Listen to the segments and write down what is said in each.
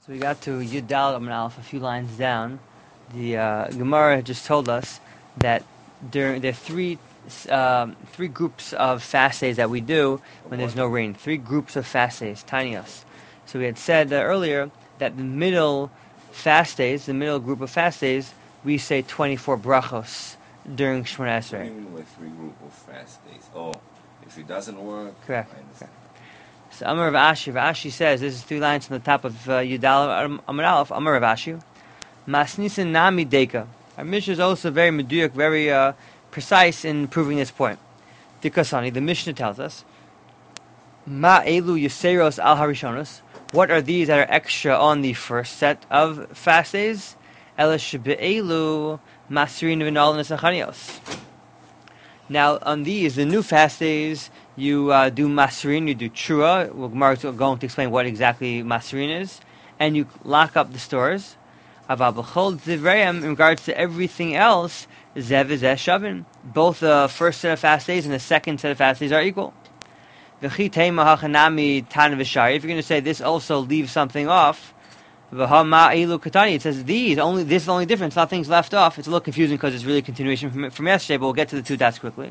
So we got to Yudal Amud Aleph, a few lines down. The Gemara just told us that there are three groups of fast days that we do when there's no rain. Three groups of fast days, tinios. So we had said earlier that the middle fast days, the middle group of fast days, we say 24 brachos during Shemona Esrei. What do you mean by three group of fast days? Oh, if it doesn't work, Correct. I understand. So Amar Rav Ashi says, this is 3 lines from the top of Yudal Amud Aleph, Amar Rav Ashi, Masnisin Nami Deka. Our Mishnah is also very meduyuk, very precise in proving this point. Dikasani, the Mishnah tells us, Ma elu yuseros al harishonos. What are these that are extra on the first set of fast days? Ela shebe'elu masrin v'nal nesachanios. Now, on these, the new fast days, you do masrin, you do trua. Gemara is going to explain what exactly masrin is, and you lock up the stores. Aval b'chol divrayim, in regards to everything else, zev v'zeh shavin. Both the first set of fast days and the second set of fast days are equal. V'chi teima hachanami tan v'shari. If you're going to say this also leaves something off, v'ha elu katani. It says these only. This is the only difference. Nothing's left off. It's a little confusing because it's really a continuation from yesterday. But we'll get to the two dots quickly.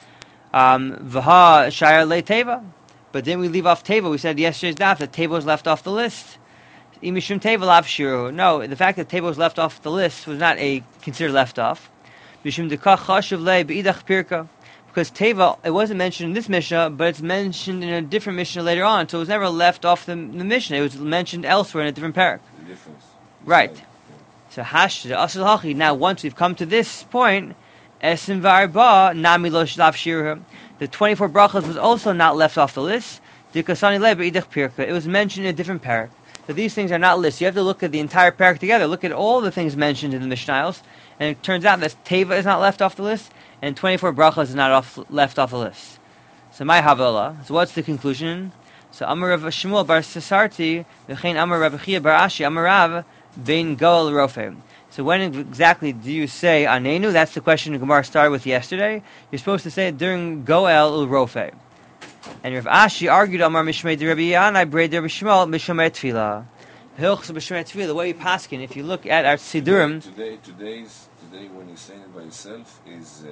V'ha shayar le teva. But then we leave off teva. We said yesterday's daf that teva was left off the list. Imishum teva lav shiru. No, the fact that teva was left off the list was not considered left off. Mishum dekach chashuv le beidach pirka. Because teva, it wasn't mentioned in this Mishnah, but it's mentioned in a different Mishnah later on. So it was never left off the Mishnah. It was mentioned elsewhere in a different parak. The difference. Right. So hash the asal hachi. Now, once we've come to this point, esim v'arba nami lo shlav shirah. The 24 brachas was also not left off the list. Dikasani le beidach pirka. It was mentioned in a different parak. So these things are not listed. You have to look at the entire parak together. Look at all the things mentioned in the Mishnayos, and it turns out that teva is not left off the list, and 24 brachas is not left off the list. So my havela. So what's the conclusion? So Amar Rav Shmuel bar Sasarti, v'chein Amar Rav Chia bar Ashi, Amar Rav bein Goel Rofe. So when exactly do you say Anenu? That's the question the Gemara started with yesterday. You're supposed to say it during Goel Rofe. And Rav Ashi argued Amar Mishmei de Rabbi Yanai Braid Rabbi Shmuel Mishmei Tefillah. Hilchos Mishmei Tefillah. The way you paskin, if you look at our Sidurim. Today, when you're saying it by yourself, is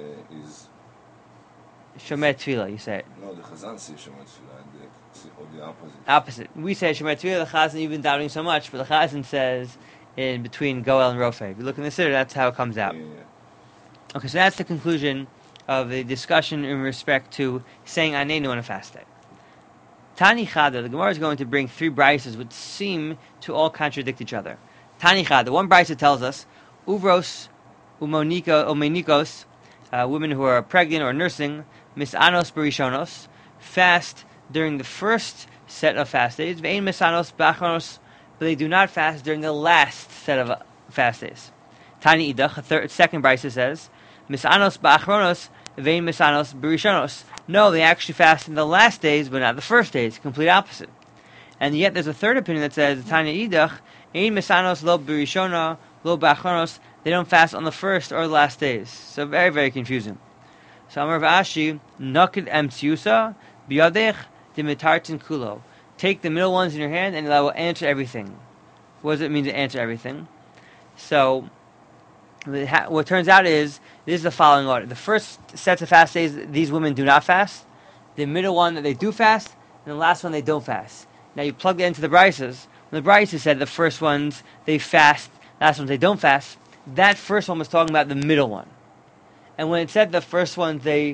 Shomer Tefillah, you say it. No, the Chazan says Shomer Tefillah, or the opposite. Opposite. We say Shomer Tefillah, the Chazan, you've been doubting so much, but the Chazan says in between Goel and Rofe. If you look in the Siddur, that's how it comes out. Yeah. Okay, so that's the conclusion of the discussion in respect to saying Anenu on a fast day. Tani Chada, the Gemara is going to bring 3 brises which seem to all contradict each other. Tani Chada, one brisa tells us, Uvros umenikos, women who are pregnant or nursing, misanos berishonos, fast during the first set of fast days, vein misanos bachronos, but they do not fast during the last set of fast days. Tani Idach, second brisa says, misanos bachronos, vein misanos berishonos. No, they actually fast in the last days, but not the first days. Complete opposite. And yet there's a third opinion that says, Tani Idach, ein misanos lo berishona, lo bachronos, they don't fast on the first or the last days. So very, very confusing. So Amar Rav Ashi, Naked Emtsiusa, Biyadech, Dimitartin Kulo. Take the middle ones in your hand and that will answer everything. What does it mean to answer everything? So, what turns out is, this is the following order. The first sets of fast days, these women do not fast. The middle one, they do fast. And the last one, they don't fast. Now you plug that into the brises. When the brises said the first ones, they fast. Last ones, they don't fast. That first one was talking about the middle one, and when it said the first ones that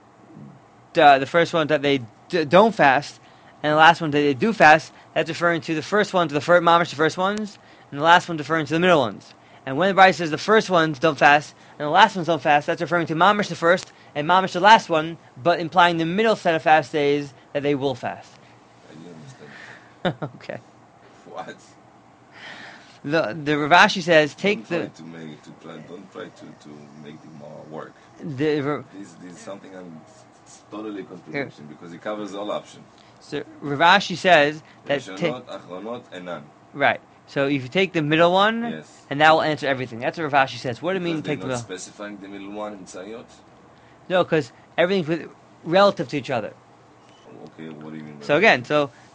they don't fast, and the last ones that they do fast, that's referring to the first ones, mamish the first ones, and the last one referring to the middle ones. And when the Bible says the first ones don't fast and the last ones don't fast, that's referring to mamish the first and mamish the last one, but implying the middle set of fast days that they will fast. I didn't understand. Okay. What? The Rav Ashi says, Don't try to make the more work. This is something it's totally contradiction because it covers all options. So Rav Ashi says that Achronot, and none. Right. So if you take the middle one, yes, and that will answer everything. That's what Rav Ashi says. What do you mean take the middle? Specifying the middle one in Tzayot? No, because everything's relative to each other. Okay, what do you mean by so again, so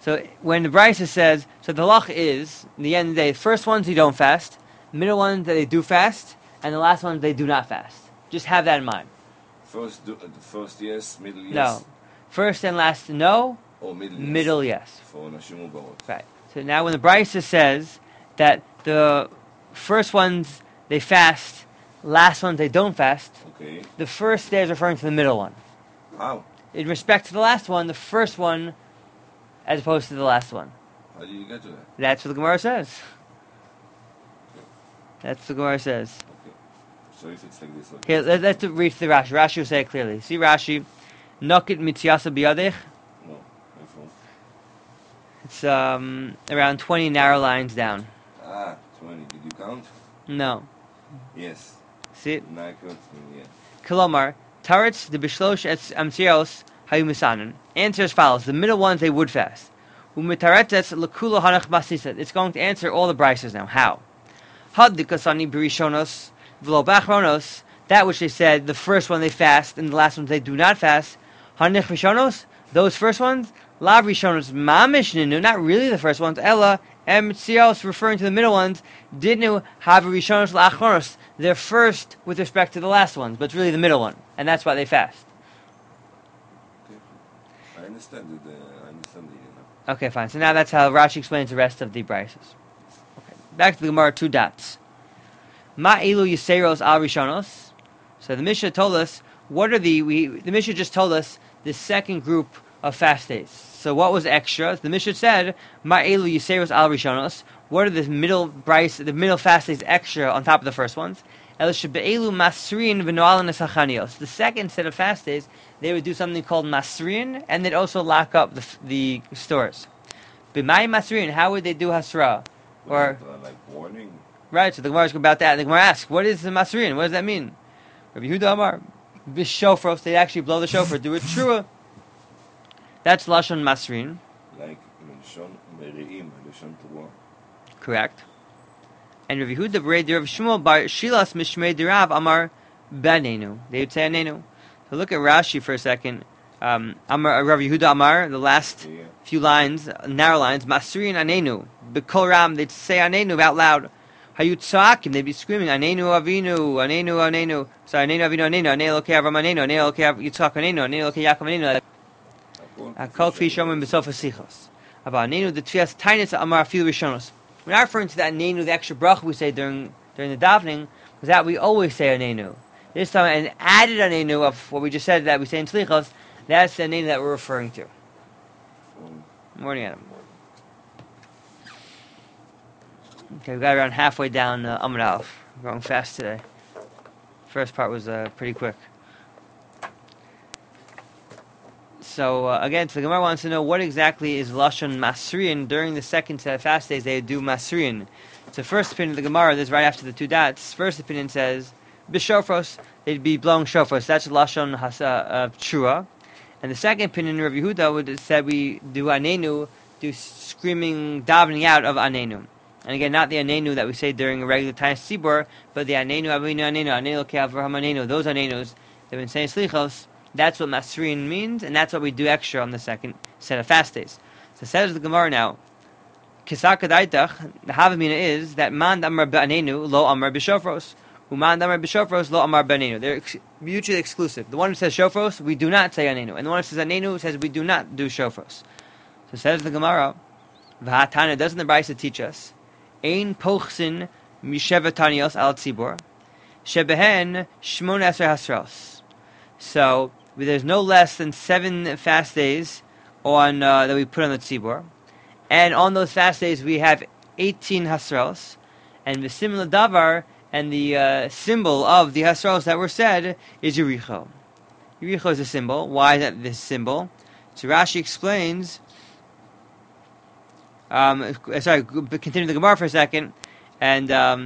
So when the Brisa says, so the halach is, in the end of the day, the first ones you don't fast, middle ones that they do fast, and the last ones they do not fast. Just have that in mind. First yes, middle yes. No, first and last no. Or middle yes. For nashim ubarot. Right. So now when the Brisa says that the first ones they fast, last ones they don't fast. Okay. The first day is referring to the middle one. How? In respect to the last one, the first one, as opposed to the last one. How do you get to that? That's what the Gemara says. Okay. That's what the Gemara says. Okay. So if it's like this, Okay, let's read the Rashi. Rashi will say it clearly. See Rashi, Nokit mitziasa biyadech. No, my phone. It's around 20 narrow lines down. 20. Did you count? No. Yes. See it? Yeah. Kolomar, Taretz the Bishlosh et Amtios Hayu Misanan. Answer as follows: the middle ones they would fast. Umitaretes lekula hanach masisa. It's going to answer all the brises now. How? Had dikasani birishonos v'lo bachronos. That which they said the first one they fast and the last ones they do not fast. Hanich rishonos. Those first ones. La rishonos mamish ninu. Not really the first ones. Ella Mtzios, referring to the middle ones, didnu have rishonos la'achronos. They're first with respect to the last ones, but it's really the middle one, and that's why they fast. Okay. I understand it. Okay, fine. So now that's how Rashi explains the rest of the brises. Okay. Back to the Gemara, 2 dots. Ma ilu yiseros al rishonos. So the Mishnah told us what are the Mishnah just told us the second group of fast days. So what was extra? The Mishnah said Ma ilu yiseros al rishonos. What are the middle fast days extra on top of the first ones? The second set of fast days, they would do something called masrin, and they'd also lock up the stores. B'may masrin, how would they do hasra? Or like warning. Right. So the Gemara is about that. The Gemara asks, "What is the masrin? What does that mean?" Rabbi Yehuda Amar, b'shofros, they actually blow the shofar, do it trua. That's lashon masrin. Like lashon meriim, lashon teruah. Correct. And Rabbi Yehuda B'rei Rav Shmuel Bar Shilas Mishmei Dirav Amar Banenu. They would say Anenu. So look at Rashi for a second. Amar Rav Yehuda Amar, the last few lines, narrow lines. Masrin Anenu. B'kol Ram, they'd say Anenu out loud. Hayutzakim, they'd be screaming Anenu Avinu, Anenu Anenu. Sorry, Anenu Avinu Anenu. Anenu Lokei Avram Anenu. Anenu Lokei Yitzchak Anenu. Anenu Lokei Yaakov Anenu. Akol Kfi Shomim B'sof Hasichos. About Anenu the Tfias Tainus Amar Afilu Rishonos. We're not referring to that Anenu, the extra bracha we say during the davening, because that we always say Anenu. This time, an added Anenu of what we just said that we say in Tzlichos, that's the Anenu that we're referring to. Morning, Adam. Okay, we got around halfway down Amud Aleph. We're going fast today. First part was pretty quick. So again, the Gemara wants to know what exactly is Lashon Masrian. During the second set of fast days, they do Masrian. So first opinion of the Gemara, this is right after the 2 dots. First opinion says, B'shofros, they'd be blowing shofros. That's Lashon Trua. And the second opinion of Rabbi Yehuda would say we do Anenu, do screaming, davening out of Anenu. And again, not the Anenu that we say during a regular time Tzibur, but the Anenu, Avinu Anenu, Anenu Lokei Avraham Anenu, those Anenus that we've been saying Slichos. That's what Masrin means, and that's what we do extra on the second set of fast days. So says the Gemara now, Kisaka Daitach, the Havamina is that Man Amar B'Anenu, Lo Amar B'Shofros, Uman Amar B'Shofros, Lo Amar B'Anenu. They're mutually exclusive. The one who says Shofros, we do not say Anenu, and the one who says Anenu says we do not do Shofros. So says the Gemara, V'Hatana, doesn't the Brisa teach us, Ein Pochsin Misheva Tanios Al Tzibor, Shebehen Shmon Esrei Hasros. So there's no less than 7 fast days on that we put on the tzibur, and on those fast days we have 18 hasros, and the similar davar and the symbol of the hasros that were said is Yericho. Yericho is a symbol. Why is that this symbol? So Rashi explains. Continue the Gemara for a second, and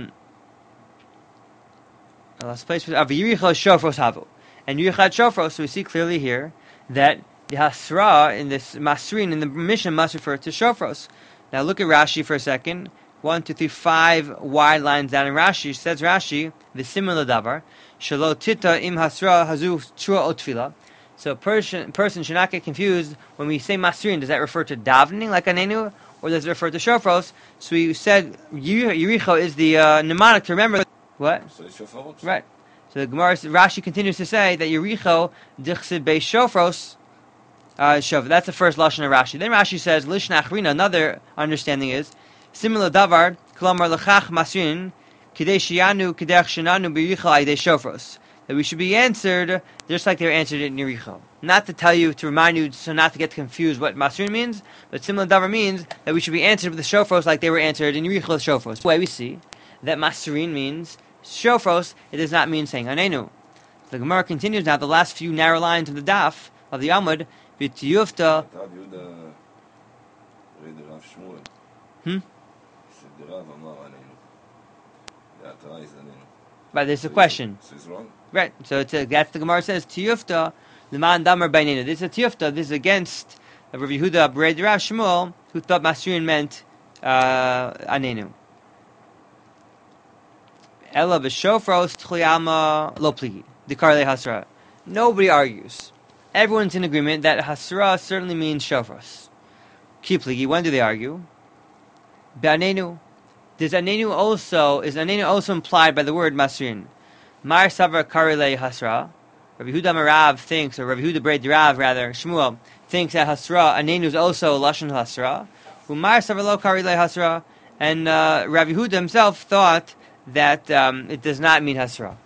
last place was Yericho Shofros Havu. And Yerichad Shofros, so we see clearly here that the Hasra in this Masrin in the Mishnah must refer to Shofros. Now look at Rashi for a second. 1, 2, 3, 5 wide lines down in Rashi. Says Rashi, the similar davar, Shalo Tita im Hasra Hazu Chua Otfila. So a person should not get confused when we say Masrin. Does that refer to davening like Anenu, or does it refer to shofros? So we said Yericho is the mnemonic to remember. What? So it's shofarot. Right. So the Gemara, Rashi continues to say that Yericho dichsid be shofros. That's the first lashon of Rashi. Then Rashi says Lishna Achrina. Another understanding is similar davar klamar lechach masrin kidei shianu kidei shenanu b'Yericho aydei shofros. That we should be answered just like they were answered in Yericho. Not to tell you, to remind you, so not to get confused what Masrin means, but similar davar means that we should be answered with the shofros like they were answered in Yericho's shofros. The way we see that Masrin means shofros, it does not mean saying Anenu. The Gemara continues now, the last few narrow lines of the daf, of the Amud, B'tiyufta. But there's a question. So it's wrong? Right, so that's the Gemara says, Tiyufta, L'man Damar Bainenu. This is a Tiyufta, this is against Rav Yehuda, B'rei Rav Shmuel, who thought Masrin meant Anenu. Ela b'shofros t'chuyama lo pligi. Dikar le hasra. Nobody argues. Everyone's in agreement that hasra certainly means shofros. Ki pligi, when do they argue? B'anenu. Is Anenu also implied by the word Masrin? Mar Savar Karile Hasra. Rabbi Yehuda Marav thinks, or Rabbi Yehuda B'rei Rav rather, Shmuel thinks that Hasra, Anenu is also Lashon Hasra. Umar Savar Lo Karile Hasra. And Rabbi Yehuda himself thought that it does not mean Hasra.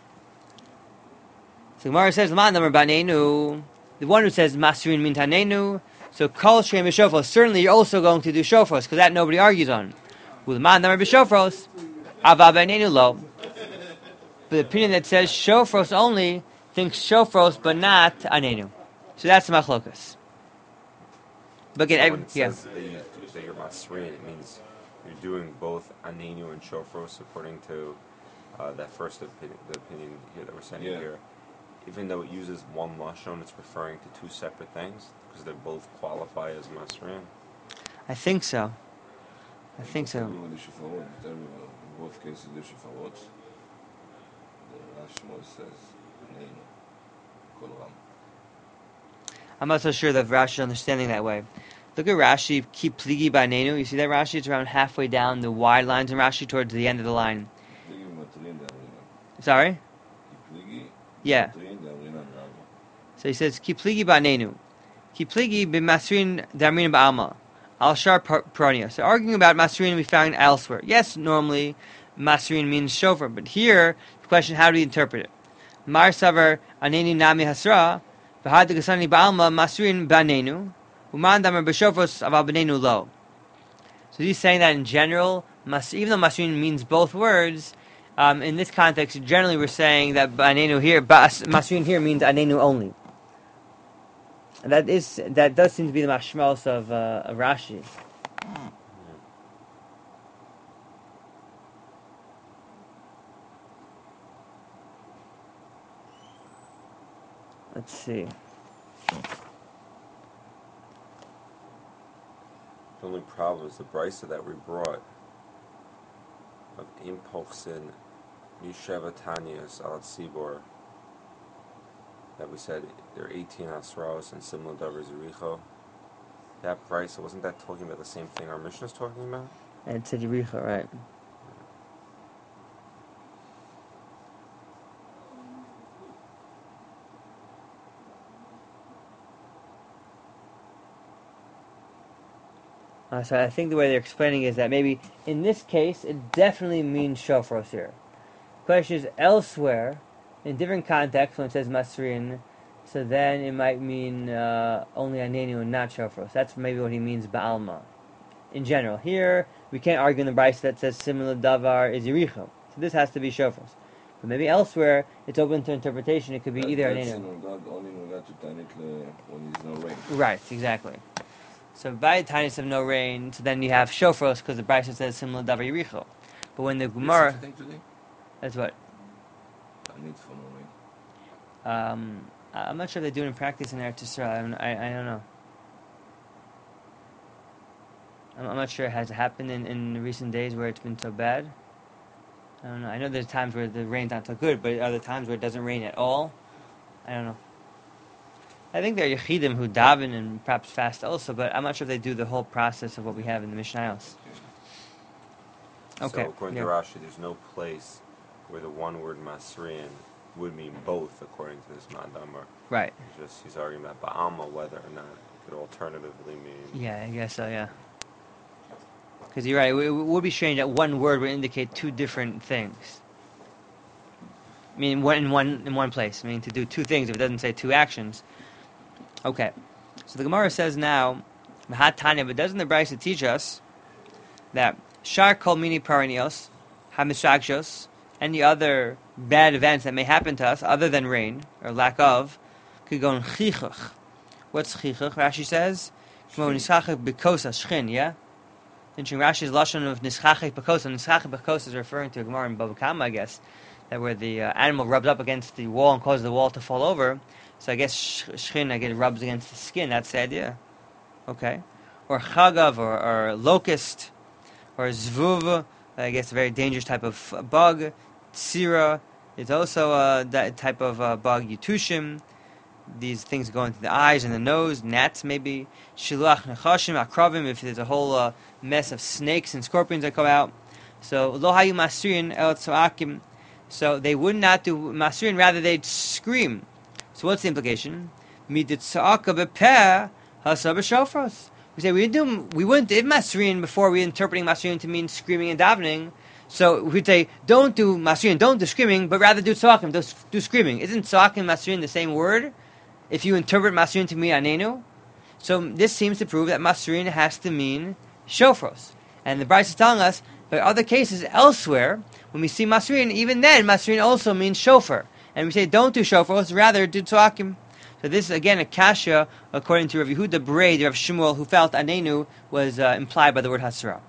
So Gemara says, L'man Damar B'anenu. The one who says Masrin means Anenu. So Kol Shem Shofros. Certainly you're also going to do Shofros, because that nobody argues on. L'man Damar B'shofros. Ava B'anenu Lo. The opinion that says shofros only thinks shofros, but not anenu. So that's the machlokas. But again, when it says that you're masrin, it means you're doing both anenu and shofros according to that first opinion, the opinion here that we're saying here. Even though it uses one lashon, it's referring to two separate things because they both qualify as masrin. I think so. In both cases, the shofarot. Shmuel says, I'm not so sure that Rashi is understanding that way. Look at Rashi, keep pligi by Nenu. You see that Rashi? It's around halfway down the wide lines in Rashi towards the end of the line. Sorry? Yeah. So he says, keep pligi by Nenu. Keep pligi b'masrin d'amrin ba'alma. Al shar pronia. So arguing about masrin we found elsewhere. Yes, normally masrin means shofar, but here the question: how do we interpret it? Mar savar aneni nami hasra, v'had gasani ba'alma masrin b'anenu, uman damer b'shofos aval b'anenu lo. So he's saying that in general, even though masrin means both words, in this context, generally we're saying that b'anenu here, masrin here means anenu only. And that does seem to be the mashmalos of Rashi. Let's see. The only problem is the brisa that we brought of Impochsin Misheva Tanyas al Tzibor, that we said there are 18 asros and similar davers Yericho. That brisa, wasn't that talking about the same thing our Mishnah is talking about? And it said Yericho, right? So I think the way they're explaining is that maybe in this case it definitely means shofros here. The question is elsewhere, in different contexts when it says masrin, so then it might mean only anenu and not shofros. That's maybe what he means ba'alma. In general, here we can't argue in the brisa that says similar davar is Yericho. So this has to be shofros. But maybe elsewhere it's open to interpretation. It could be either anenu. Only when there's no rain. Right, exactly. So by the tinus of no rain, so then you have shofros because the brisa says similar davar Yericho. But when the Gemara, that's what. Need for no rain. I'm not sure if they do it in practice in Eretz Yisrael. I don't know. I'm not sure it has happened in recent days where it's been so bad. I don't know. I know there's times where the rain's not so good, but other times where it doesn't rain at all. I don't know. I think there are Yechidim who daven and perhaps fast also, but I'm not sure if they do the whole process of what we have in the Mishnayos. Okay. So according to Rashi, there's no place where the one word Masrin would mean both, according to this Madamar. Right. He's arguing about Ba'alma, whether or not it could alternatively mean... Yeah, I guess so, yeah. Because you're right, it would be strange that one word would indicate two different things. I mean, in one place. I mean, to do two things if it doesn't say two actions. Okay. So the Gemara says now, Mahat Tanya, but doesn't the Brisa teach us that Shar Kol Mini Paranios, Hamishagshos, any other bad events that may happen to us other than rain or lack of, could go in Chichuch. What's Chichuch? Rashi says, Kmo Nischachach Bekosa Shchin, yeah? Interesting. Rashi's lashon of Nischachach Bekosa. Nischachach Bekosa is referring to a Gemara in Bava Kama, I guess, that where the animal rubs up against the wall and causes the wall to fall over. So I guess Shchin, I guess, rubs against the skin. That's the idea. Okay. Or Chagav, or locust, or Zvuv, I guess a very dangerous type of bug. Tsira is also that type of bug. Yutushim, these things go into the eyes and the nose. Gnats maybe. Shiluach nechashim akravim, if there's a whole mess of snakes and scorpions that come out. So lo hayu masrin el tzoakim. So they would not do masrin, rather they'd scream. So what's the implication? Midit tzaka bepeh hasa b'shofros. We say we wouldn't do masrin before we interpreting masrin to mean screaming and davening. So we'd say don't do masrin, don't do screaming, but rather do tzakim, do screaming. Isn't tzakim and masrin the same word? If you interpret masrin to mean anenu, so this seems to prove that masrin has to mean shofros. And the Brisa is telling us there are other cases elsewhere when we see masrin, even then masrin also means shofar, and we say don't do shofros, rather do tzakim. So this is again a kasha according to Rav Yehuda Berei, Rav Shmuel, who felt anenu was implied by the word hasra.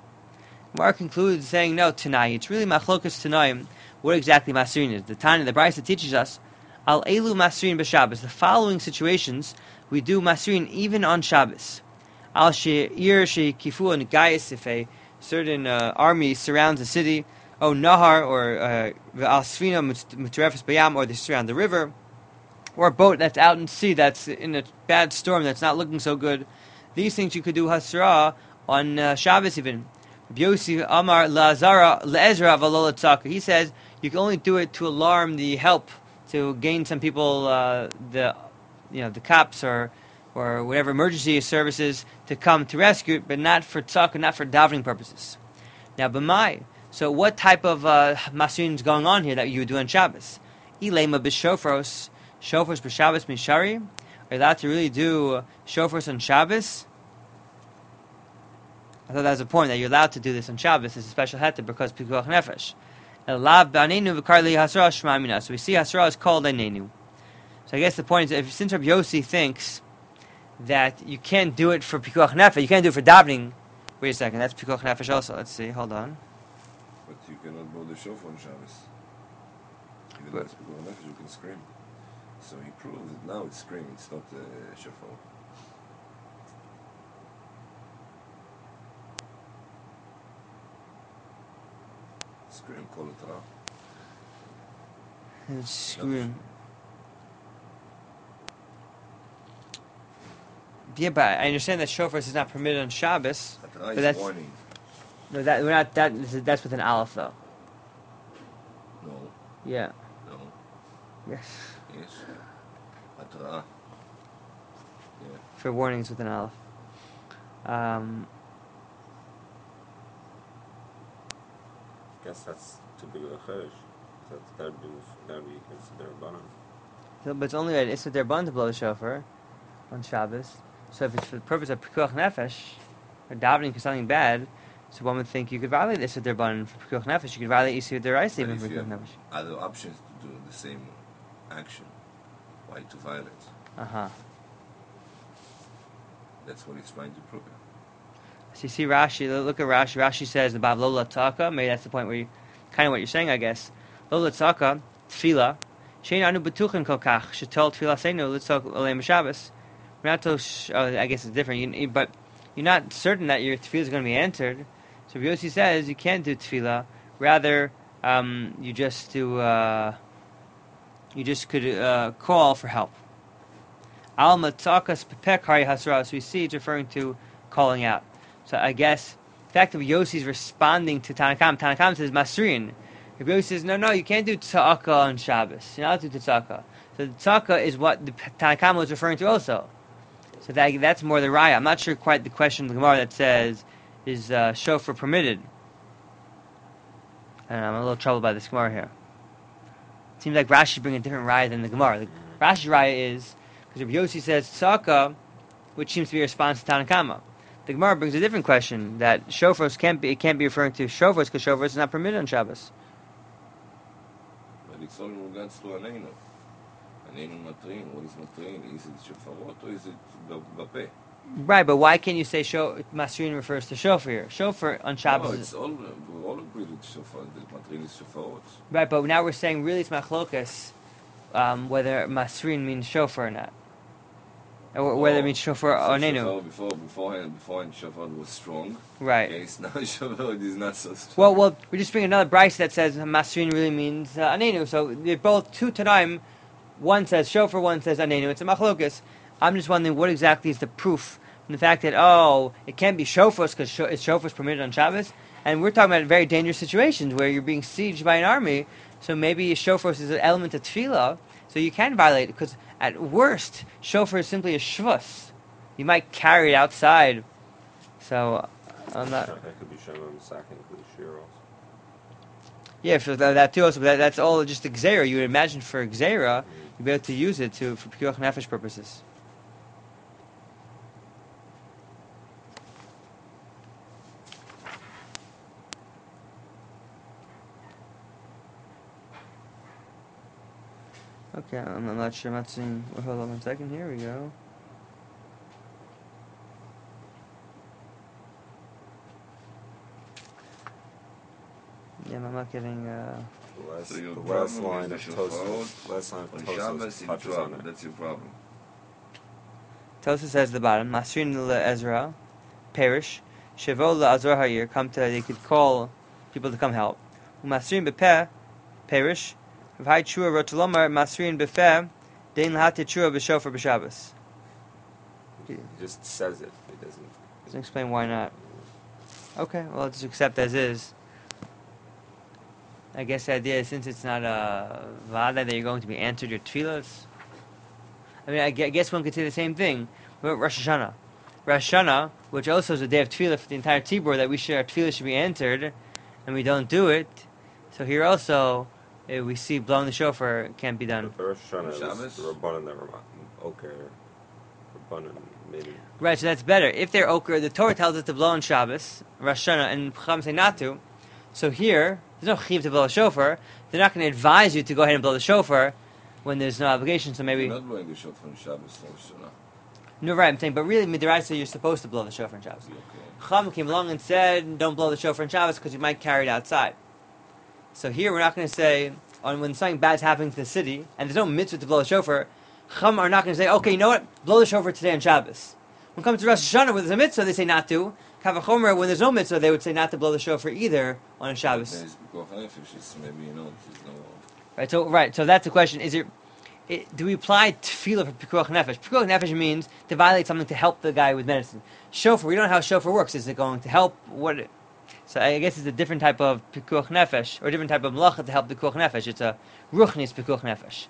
Mar concludes saying no, Tanai. It's really machlokas Tanaim. What exactly masrin is? The Tanya, the Brisa teaches us al elu masrin b'Shabbos. The following situations we do masrin even on Shabbos. Al she'ir she'kifu and gayis, if a certain army surrounds a city. O nahar, or al sfina mutrefes bayam, or they surround the river. Or a boat that's out in sea that's in a bad storm that's not looking so good. These things you could do hasra on Shabbos even. Biosi Amar Lazara Le'ezra Valola Tzaka. He says you can only do it to alarm the help, to gain some people, the cops or whatever emergency services to come to rescue it, but not for tzaka, not for davening purposes. Now, b'mai. So, what type of masrin is going on here that you would do on Shabbos? Ilema b'shofros. Shofars b'Shabbos mishari. Are you allowed to really do shofars on Shabbos? I thought that was a point, that you're allowed to do this on Shabbos. It's a special heter because pikuach nefesh. Elav b'anenu v'karli hasra shmamina. So we see hasra is called anenu. So I guess the point is, since Rabbi Yossi thinks that you can't do it for pikuach nefesh, you can't do it for davening. Wait a second, that's pikuach nefesh also. Let's see, hold on. But you cannot blow the shofar on Shabbos. Even though it's pikuach nefesh, you can scream. So he proves that now it's screaming, it's not shofar. Scream, call it ra. It's scream. Yeah, but I understand that shofars is not permitted on Shabbos. But that's warning. No, we're not. That's with an aleph, though. No. Yeah. No. Yes. Yes. Atra. Yeah. For warnings with an aleph. I guess that's too big of a chesh. That would be considered a banan. So, but it's only right. It's with their bun to blow the shofar on Shabbos. So if it's for the purpose of pikuach nefesh, or davening for something bad, so one would think you could violate this with their bun for pikuach nefesh. You could violate Isur Deraisa even for pikuach nefesh. Other options to do the same action. Why to violate? That's what he's trying to prove. So you see Rashi, look at Rashi. Rashi says the Bav Lola Taka. Maybe that's the point where kind of what you're saying, I guess. Lola Taka, Tefillah. Shein anu betuchen kolkach. Shetol Tefillah seinu litzok olei Shabbos. We're not so. I guess it's different. But you're not certain that your tefillah is going to be answered. So Yossi says you can't do tefillah. Rather, you just could call for help. Al matzakas pepekari hasra. So we see it's referring to calling out. So I guess the fact that Yossi's responding to Tanakam says Masrin. If Yossi says, no, you can't do tzaka on Shabbos. You're not allowed to do tzaka. So the tzaka is what the Tanakam was referring to also. So that's more the raya. I'm not sure quite the question of the Gemara that says, is shofar permitted? And I'm a little troubled by this Gemara here. It seems like Rashi bring a different raya than the Gemara. The Rashi raya is, because if Yossi says tzaka, which seems to be a response to Tanakama. The Gemara brings a different question, that shofars can't be referring to shofars, because shofars is not permitted on Shabbos. But it's all in regards to Aneinu. Aneinu matrin. What is matrin? Is it shofarot or is it bapeh? Right, but why can't you say Masrin refers to shofar here? Shofar on Shabbos. No, it's all, we all agree with shofar, that matrin is shofarot. Right, but now we're saying really it's machlokas, whether Masrin means shofar or not. Or whether it means shofar or nenu. Beforehand shofar was strong. Right. Okay, so now shofar is not so strong. Well, we just bring another brayso that says Masrin really means anenu. So they're both two tanaim. One says shofar, one says anenu. It's a machlokas. I'm just wondering what exactly is the proof from the fact that, it can't be shofars because shofars permitted on Shabbos. And we're talking about very dangerous situations where you're being sieged by an army. So maybe shofars is an element of tefillah. So you can violate it because at worst, shofar is simply a shvus. You might carry it outside. So I'm not. That could be shemam sakin shir also. Yeah, for that too. Also, but that's all just gzeira. You would imagine for gzeira, you'd be able to use it for pikuach nefesh purposes. Okay, I'm not sure. I'm not seeing. Hold on 1 second. Here we go. Yeah, I'm not getting. The last line of Tosfos touches on it. That's your problem. Tosfos says at the bottom, Masrin le'ezra, perish, shevo le'azor ha'ir, they could call people to come help. Masrin bepeh, perish, v'hai chua rotolomar, Masrin bepeh, dein lahate chua b'shofar b'Shabbos. He just says it. He doesn't explain why not. Okay, well, let's accept as is. I guess the idea is since it's not a vada that you're going to be answered your tefillas. I mean, I guess one could say the same thing with Rosh Hashanah. Rosh Hashanah, which also is a day of tefillah for the entire Tibur, that our tefillah should be answered, and we don't do it. So here also, we see blowing the shofar can't be done. But Rosh Hashanah is the Rabbanan that okay, Rabbanan maybe. Right, so that's better. If they're okra, the Torah tells us to blow on Shabbos, Rosh Hashanah, and Chacham say not to. So here, there's no chiv to blow a shofar. They're not going to advise you to go ahead and blow the shofar when there's no obligation. So maybe you're not blowing the shofar on Shabbos, no. No, right. I'm saying, but really, midiraisa, you're supposed to blow the shofar on Shabbos. Okay. Chacham came along and said, "Don't blow the shofar on Shabbos because you might carry it outside." So here, we're not going to say when something bad's happening to the city and there's no mitzvah to blow the shofar. Chacham are not going to say, "Okay, you know what? Blow the shofar today on Shabbos." When it comes to Rosh Hashanah, where there's a mitzvah, they say not to. Kavachomer, when there's no mitzvah, they would say not to blow the shofar either on a Shabbos. Right, so that's the question. Do we apply tefillah for pikuach nefesh? Pikuach nefesh means to violate something to help the guy with medicine. Shofar, we don't know how shofar works. Is it going to help? So I guess it's a different type of pikuach nefesh, or a different type of malacha to help the pikuach nefesh. It's a ruchnis pikuach nefesh.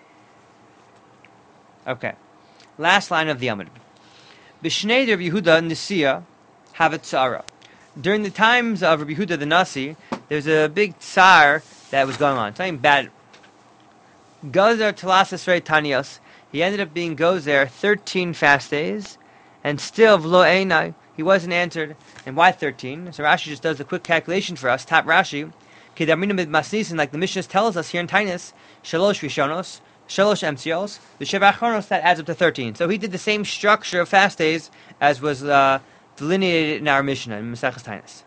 Okay. Last line of the Amud. B'shnei Rabbi Yehuda Nisiya have a tzara. During the times of Rabbi Yehuda the Nasi, there's a big tsar that was going on. Something bad. Gozer Talas Esrei Tanios. He ended up being Gozer 13 fast days, and still V'lo Einai, he wasn't answered. And why 13? So Rashi just does a quick calculation for us. Top Rashi. Kedamina mid Masnisin, like the Mishnah tells us here in Tainus, Shalosh Rishonos, Shalosh Emsios, the Sheva Achronos, that adds up to 13. So he did the same structure of fast days as was delineated in our Mishnah, in Maseches Tainus.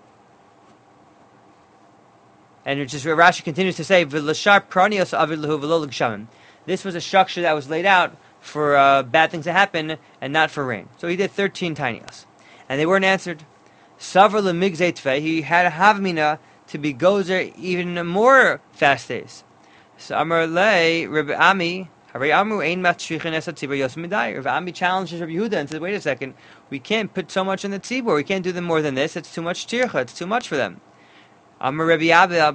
And it's just where Rashi continues to say, "V'lashar pranios avid lehu v'lo l'gshamim." This was a structure that was laid out for bad things to happen and not for rain. So he did 13 tinios, and they weren't answered. Savr lemigzei tfei. He had a havmina to be gozer even more fast days. So Amar lei Rabbi Ami Rav Ami challenges Rabbi Yehuda and says, wait a second, we can't put so much in the tzibur. We can't do them more than this. It's too much tircha. It's too much for them. Amar Rabbi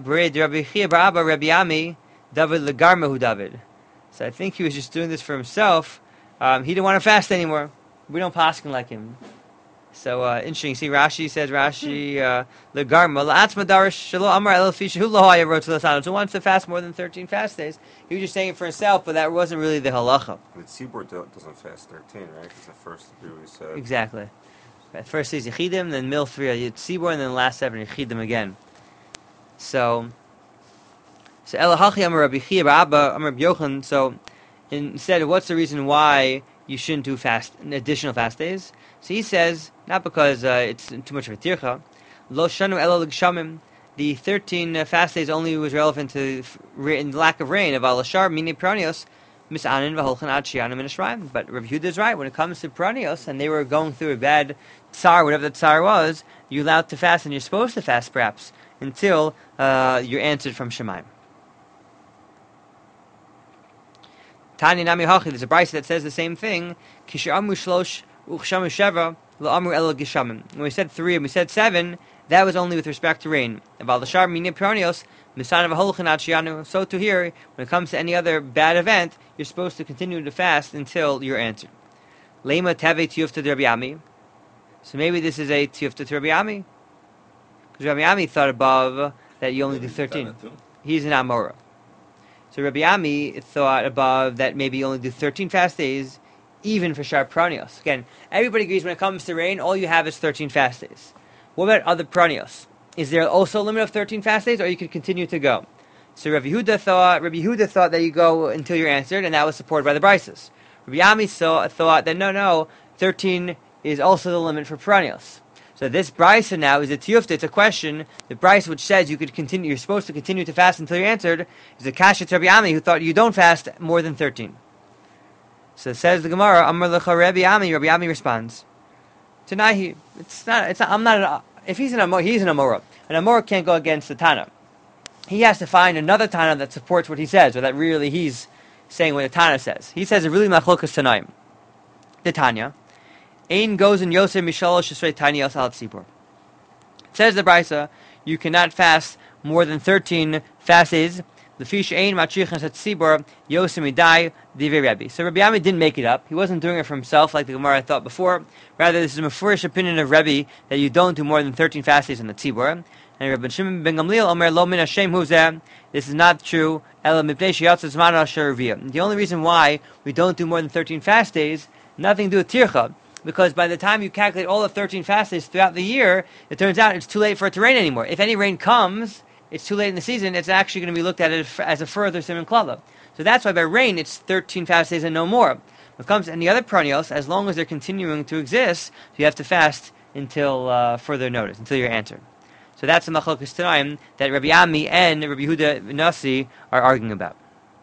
Ami, David Legarmahu David. So I think he was just doing this for himself. He didn't want to fast anymore. We don't paskin like him. So interesting. See, Rashi says Legarma la'atzma darish shelo amar el fishu lo haya wrote to l'sanu. So wants to fast more than 13 fast days. He was just saying it for himself, but that wasn't really the halacha. But Tzibor doesn't fast 13, right? Because the first three we said. Exactly. First 6 Yechidim, then Mil 3 Tzibor, and then the last 7 Yechidim again. So Elahachi Amar Rabbi Chia Abba Amar Rabbi Yochanan. So instead, what's the reason why you shouldn't do additional fast days? So he says, not because it's too much of a tircha. Lo shanu elo l'gshamim. The 13 fast days only was relevant to lack of rain. Of alashar mini pranios misanin v'holchan ad shianim in Yisrael. But Rabbi Yehuda is right. When it comes to pranios, and they were going through a bad tsar, whatever the tsar was, you're allowed to fast, and you're supposed to fast perhaps until you're answered from Shemaim. Tani nami hachi. There's a brayso that says the same thing. Kisher amu shlosh uchshamu sheva la'amru el gishamim. When we said 3 and we said 7, that was only with respect to rain. So to here, when it comes to any other bad event, you're supposed to continue to fast until you're answered. Lema teve tiyufta Rabbi Ami. So maybe this is a tiyufta to Rabbi Ami, because Rabbi Ami thought above that you only do 13. He's an Amora. So Rabbi Ami thought above that maybe you only do 13 fast days, even for sharp pranios. Again, everybody agrees when it comes to rain, all you have is 13 fast days. What about other pranios? Is there also a limit of 13 fast days, or you could continue to go? So Rabbi Yehuda thought that you go until you're answered, and that was supported by the brises. Rabbi Ami thought that no, 13 is also the limit for pranios. So this brisa now is a tiyufta. It's a question. The brisa which says you're supposed to continue to fast until you're answered, is a kasha to Rabbi Ami, who thought you don't fast more than 13. So it says the Gemara, Amar lecha Rabbi Ami responds, Tanahi, if he's an Amora, he's an Amora. An Amora can't go against the Tana. He has to find another Tana that supports what he says, or that really he's saying what the Tana says. He says, really machlokas Tanaim. The Tanya. Ein goes in Yosef Mishalosh Shesrei Tanios al Tzibor. Says the Brisa, you cannot fast more than 13 fast days. The fish ein matrichas at Tzibor Yosef Midai Divrei Rebbe. So Rabbi Ami didn't make it up. He wasn't doing it for himself like the Gemara thought before. Rather, this is a mefurish opinion of Rebbe that you don't do more than 13 fast days in the Tzibor. And Rabbi Shimon ben Gamliel Omer Lo Min Hashem Huzeh. This is not true. Ela Mipnei Sheyatz Zman Asher Reviyah. The only reason why we don't do more than 13 fast days, nothing to do with tircha. Because by the time you calculate all the 13 fast days throughout the year, it turns out it's too late for it to rain anymore. If any rain comes, it's too late in the season, it's actually going to be looked at as a further siman klala. So that's why by rain, it's 13 fast days and no more. When it comes to any other pranios, as long as they're continuing to exist, you have to fast until further notice, until you're answered. So that's the machlokas tanaim that Rabbi Ami and Rabbi Yehuda Nasi are arguing about.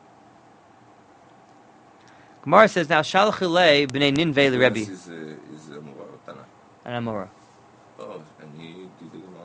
Gemara says now, Shalchilei b'nei Ninvei l'Rebbe. Is Amora or Tana? An Amora. Oh, and he did the Gemara.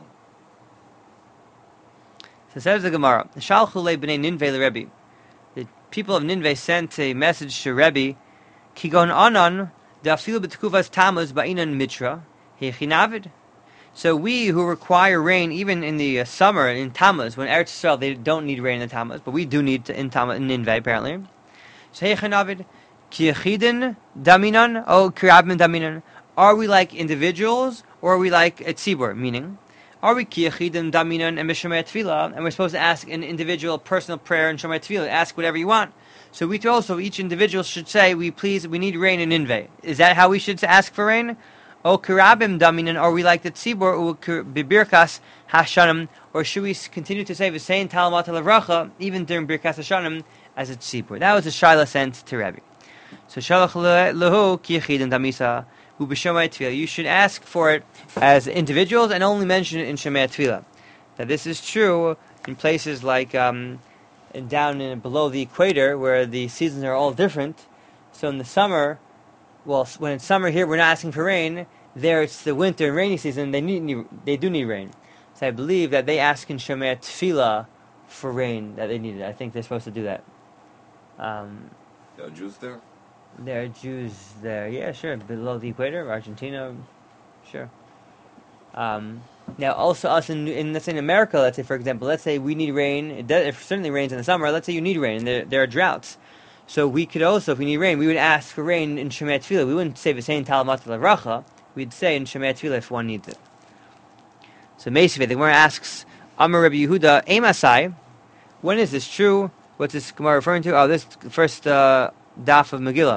So says the Gemara, Shalchilei b'nei Ninvei l'Rebbe. The people of Ninveh sent a message to Rebbe, Kigon anan da'afilu b'tkuvas Tammuz ba'inan mitra hechinavid. So we who require rain even in the summer in Tammuz, when Eretz Yisrael they don't need rain in the Tammuz, but we do need in Ninveh apparently. So hechinavid ki yechidin daminan o kirabim daminan. Are we like individuals or are we like a tzibur? Meaning, are we ki yechidim daminan and b'shomei tefillah, and we're supposed to ask an individual personal prayer and shomei tefillah, ask whatever you want. So we also, each individual should say, we need rain in Ninveh. Is that how we should ask for rain? O kirabim daminan, are we like the tzibur, or bibirkas hashanim, or should we continue to say v'sein talamat lavracha even during birkas hashanim as a tzibur? That was the shaila sent to Rebbe. So shalach lehu ki yechidim damisa. You should ask for it as individuals and only mention it in Shemei Tefillah. Now this is true in places like down below the equator where the seasons are all different. So in the summer, when it's summer here, we're not asking for rain. There it's the winter and rainy season. They do need rain. So I believe that they ask in Shemei Tefillah for rain that they need it. I think they're supposed to do that. There are Jews there? There are Jews there. Yeah, sure. Below the equator, Argentina, sure. Now, also us let's say in America, let's say, for example, let's say we need rain. It certainly rains in the summer. Let's say you need rain, and there are droughts. So we could also, if we need rain, we would ask for rain in Shemay Tefillah. We wouldn't say V'sein Talamat L'Racha. We'd say in Shemay Tefillah if one needs it. So Meisive, the Gemara asks, Amar Rabbi Yehuda, Emasai, when is this true? What's this Gemara referring to? Oh, this first daf of Megillah.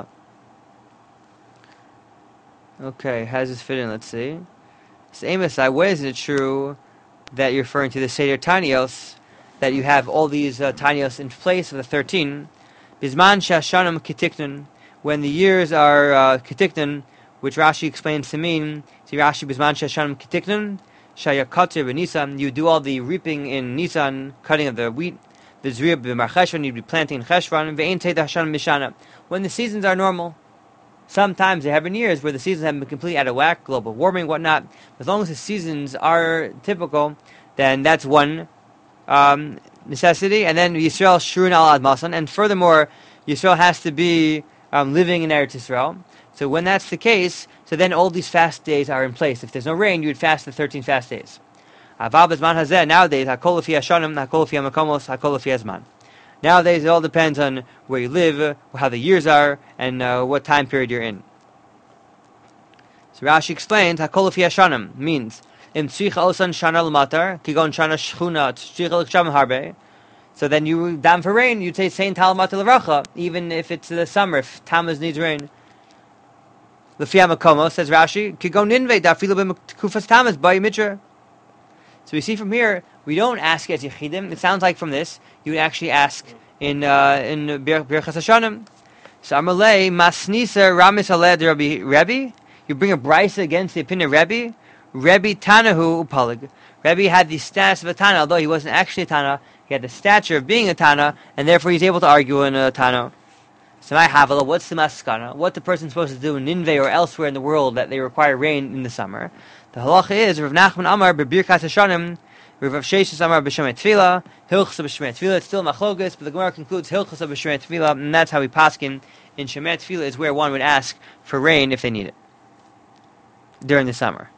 Okay, how does this fit in? Let's see. So Emasai, when is it true that you're referring to the Seder Tanios, that you have all these Tanios in place of the 13? Bisman Shashanam Ketiknun, when the years are Ketiknun, which Rashi explains to mean, see Rashi Bisman Shashanam Ketiknun, Shayakatir b'Nisan, you do all the reaping in Nisan, cutting of the wheat, the Zriya b'Mar Cheshvan, you'd be planting in Cheshvan, Ve'ein Teid Hashanam Mishana, when the seasons are normal. Sometimes there have been years where the seasons have been completely out of whack, global warming, whatnot. As long as the seasons are typical, then that's one necessity. And then Yisrael Shurun al Admasan. And furthermore, Yisrael has to be living in Eretz Yisrael. So when that's the case, so then all these fast days are in place. If there's no rain, you would fast the 13 fast days. Nowadays, Hakol Lefi Hashanim, Hakol Lefi Hamakomos, Hakol Lefi Hazman. Nowadays, it all depends on where you live, how the years are, and what time period you're in. So Rashi explains, Hakol Lefi Hashanim means, Im Tzricha Osan Shana L'matar, Kigon Shana Shchuna, Tzricha L'ksham Harbe. So then you down for rain, you'd say Saint Talmat L'Racha, even if it's the summer, if Tammuz needs rain. Lefi Hamakomos, says Rashi, Kigon Ninvei, Dafilu B'Kufas Tammuz, Ba'i Mitra. So we see from here, we don't ask as Yechidim. It sounds like from this, you would actually ask in Birchas Hashanim. So Amalei, Masnisa Ramis Aled Rebbe. You bring a brisa against the opinion of Rebbe. Rebbe Tanahu Upalig. Rebbe had the status of a Tana, although he wasn't actually a Tana. He had the stature of being a Tana, and therefore he's able to argue in a Tana. So my Havala, what's the Maskana? What the person's supposed to do in Ninveh or elsewhere in the world that they require rain in the summer? The halacha is Rav Nachman Amar b'Birkas Hashanim, Rav Sheshes Amar b'Shemay Tefillah, Hilchos b'Shemay Tefillah. It's still machlokas, but the Gemara concludes Hilchos b'Shemay Tefillah, and that's how we paskin in Shemay Tefillah is where one would ask for rain if they need it during the summer.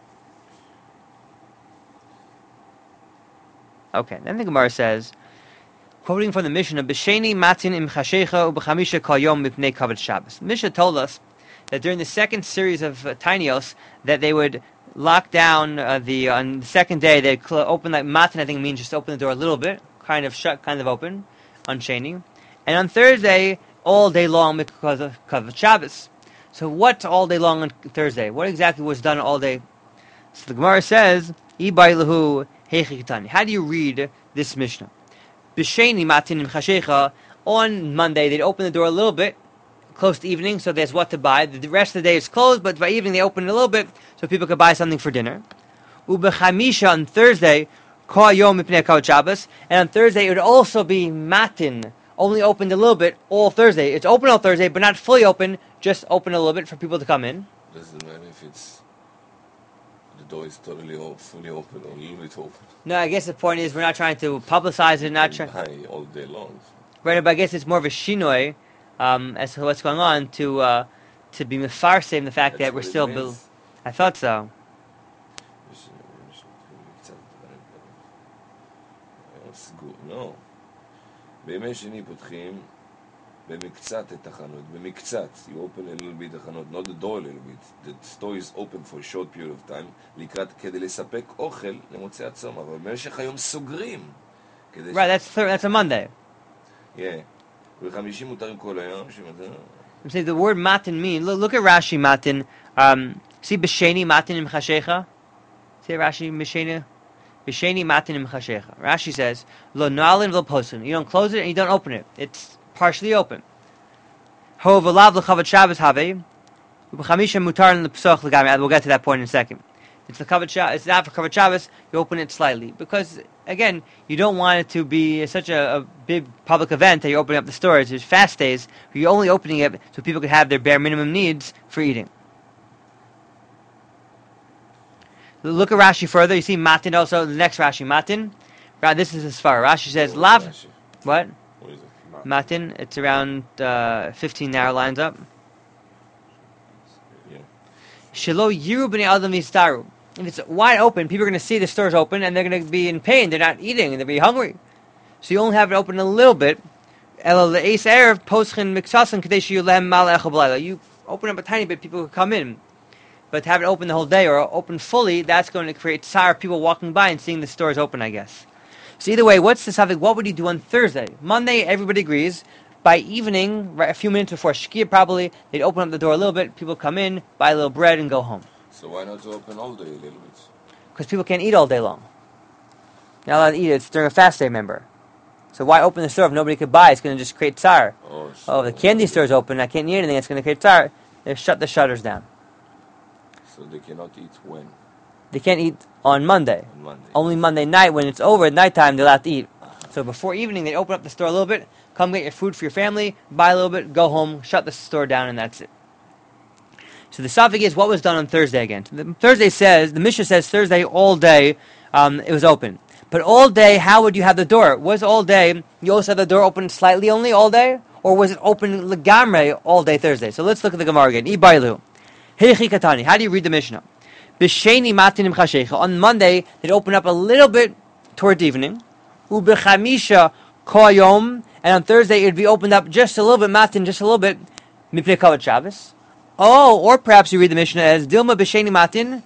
Okay, then the Gemara says, quoting from the Mishnah, B'Sheni Matin im Chashecha u'B'Chamisha Kol Yom Mipnei Kavod Shabbos. Mishnah told us that during the second series of Tainios, that they would lock down on the second day, they'd open, like Matin I think means just open the door a little bit, kind of shut, kind of open, on Sheni. And on Thursday, all day long because of Kavod Shabbos. So what all day long on Thursday? What exactly was done all day? So the Gemara says, Ibai Lahu Heichi Kitani. How do you read this Mishnah? B'Sheni Matin im Chashecha. On Monday, they'd open the door a little bit, close to evening, so there's what to buy. The rest of the day is closed, but by evening they open it a little bit, so people could buy something for dinner. U'B'Chamisha on Thursday, Kol Yom Mipnei Kavod Shabbos. And on Thursday, it would also be Matin, only opened a little bit all Thursday. It's open all Thursday, but not fully open, just open a little bit for people to come in. Doesn't matter if it's the door is totally fully open or a little bit open. No, I guess the point is we're not trying to publicize it, not trying high all day long. Right, but I guess it's more of a shinoi as to what's going on to be mefarsim the fact that we're still I thought so. No. בימי שני פותחים במקצת את החנות, במקצת. You open a little bit החנות, not the door a little bit. The store is open for a short period of time, לקראת כדי לספק אוכל למוצאי הצום, אבל במשך היום סוגרים. Right, that's a Monday. Yeah. וחמישים מותרים כל היום, I'm saying the word matin means, look at Rashi matin. See b'sheni matin im chashecha? See Rashi b'sheni? B'sheni matin im chashecha. Rashi says, lo nalin v'lo posin. You don't close it and you don't open it. It's partially open. Ho v'lav l'chavod Shabbos have. B'chamisha mutar l'psoch l'gami. We'll get to that point in a second. It's the Kavod Shabbos. It's not for Kavod Shabbos. You open it slightly because, again, you don't want it to be such a big public event that you're opening up the stores. There's fast days where you're only opening it so people can have their bare minimum needs for eating. Look at Rashi further. You see Matin also. The next Rashi, Matin. This is his far. Rashi says, "Lav." What? What is it? Matin. It's around 15 narrow lines up. Yeah. Shelo yiru b'nei adam yistaru. If it's wide open, people are going to see the store's open and they're going to be in pain. They're not eating and they'll be hungry. So you only have it open a little bit. You open up a tiny bit, people can come in. But to have it open the whole day or open fully, that's going to create tsar, people walking by and seeing the store is open, I guess. So either way, what's the subject? What would you do on Thursday? Monday, everybody agrees. By evening, right, a few minutes before Shkia probably, they'd open up the door a little bit, people come in, buy a little bread and go home. So why not to open all day a little bit? Because people can't eat all day long. You're not allowed to eat it. It's during a fast day, remember. So why open the store if nobody could buy? It's going to just create tsar. So If the candy store's open, I can't eat anything, it's going to create tsar. They shut the shutters down. So they cannot eat when? They can't eat on Monday. On Monday. Only Monday night, when it's over at nighttime, they're allowed to eat. So before evening, they open up the store a little bit, come get your food for your family, buy a little bit, go home, shut the store down, and that's it. So the suffix is what was done on Thursday again. The Mishnah says Thursday all day it was open. But all day, how would you have the door? Was all day, you also have the door open slightly only all day? Or was it open legamre all day Thursday? So let's look at the Gemara again. Ibailu. Heichi katani. How do you read the Mishnah? B'sheni matinim chashecha. On Monday, they'd open up a little bit toward evening. U'b'chamisha koyom. And on Thursday, it would be opened up just a little bit, matin, just a little bit, mipnei kavod Shabbos. Oh, or perhaps you read the Mishnah as Dilma b'sheni matin.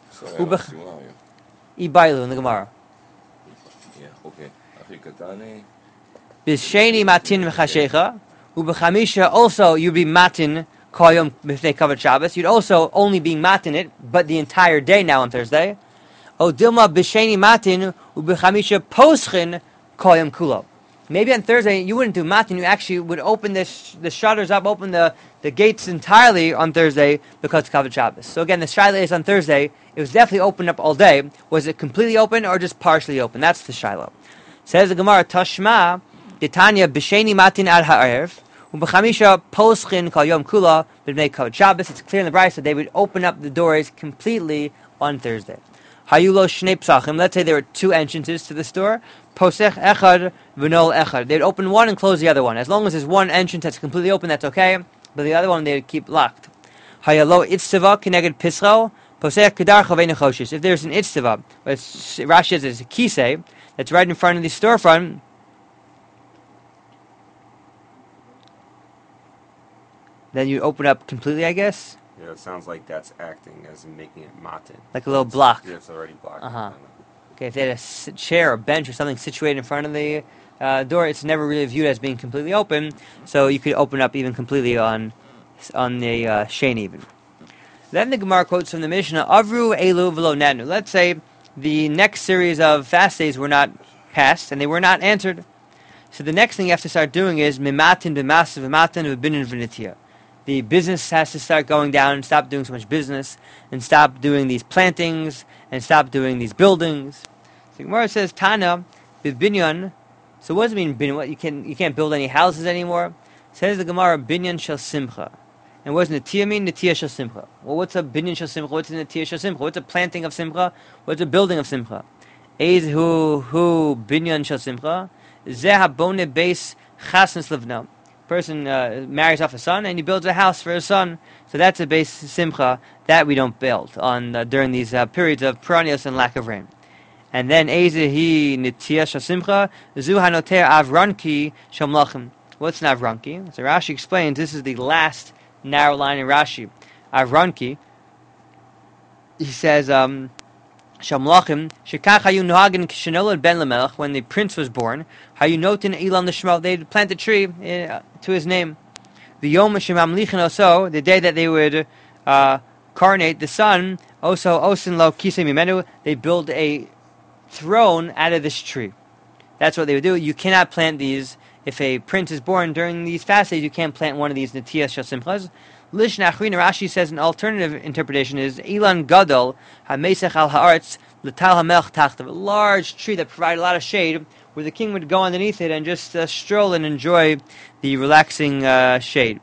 Ibailu in the Gemara. Yeah, okay. Achi katani. B'sheni matin v'chashecha. U'b'chamisha also you'd be matin koyom b'fnei kavod Shabbos. You'd also only be matin it, but the entire day now on Thursday. O Dilma b'sheni matin u'b'chamisha poschin koyom kulo. Maybe on Thursday you wouldn't do matin. You actually would open the shutters up, open the gates entirely on Thursday because it's kavod Shabbos. So again, the shaila is on Thursday. It was definitely opened up all day. Was it completely open or just partially open? That's the shaila. Says the Gemara, Tashma, Tanya b'sheni matin ad ha'erev, u'b'chamisha poschin kol yom kula b'nei kavod Shabbos. It's clear in the Brisa that they would open up the doors completely on Thursday. Hayulo shnei psachim. Let's say there were two entrances to the store. Posech echad v'nol echad. They'd open one and close the other one. As long as there's one entrance that's completely open, that's okay. But the other one they'd keep locked. Hayalo itztava kineged pischo. Posech kedar chavei nechoshis. If there's an itztava, Rashi says it's a kisei that's right in front of the storefront. Then you open up completely, I guess. Yeah, it sounds like that's acting as in making it matin. Like a little block. Yeah, it's already blocked. Okay, if they had a chair or bench or something situated in front of the door, it's never really viewed as being completely open. So you could open up even completely on the shein even. Then the Gemara quotes from the Mishnah, Avru elu v'lo nanu. Let's say the next series of fast days were not passed and they were not answered. So the next thing you have to start doing is mimatin b'masav v'matin v'binin v'nitiyah. The business has to start going down and stop doing so much business and stop doing these plantings and stop doing these buildings. So Gemara says, Tana, binyan. So what does it mean, binyan? What, you can't build any houses anymore? Says the Gemara, binyan shel simcha. And what does netiya mean? Netiya shel simcha. Well, what's a binyan shel simcha? What's a netiya shel simcha? What's a planting of simcha? What's a building of simcha? Eiz hu binyan shel simcha. Zeh habone beis chasnas levna. Person marries off a son and he builds a house for his son. So that's a base simcha that we don't build on during these periods of perennials and lack of rain. And then Ezehi Nitya Shasimcha Zu Hanoter Avranki Shamlachim. What's an Avranki? So Rashi explains this is the last narrow line in Rashi. Avranki, he says Shamlachim Shekach Hayu Nohagin Kishanolad Ben Lamelech, when the prince was born, Hayu Notin Ilan Lishmo, they'd plant a tree to his name. The Yom Shemamlichin also, the day that they would coronate the son, also Osin Lo Kisei Mimenu, they build a throne out of this tree. That's what they would do. You cannot plant these. If a prince is born during these fast days, you can't plant one of these Netiyas Shel Simchas. Lish Nachrin, Rashi says an alternative interpretation is Ilan Gadol HaMesech Al Haaretz L'Tal HaMelch Tachtav, a large tree that provided a lot of shade, where the king would go underneath it and just stroll and enjoy the relaxing shade.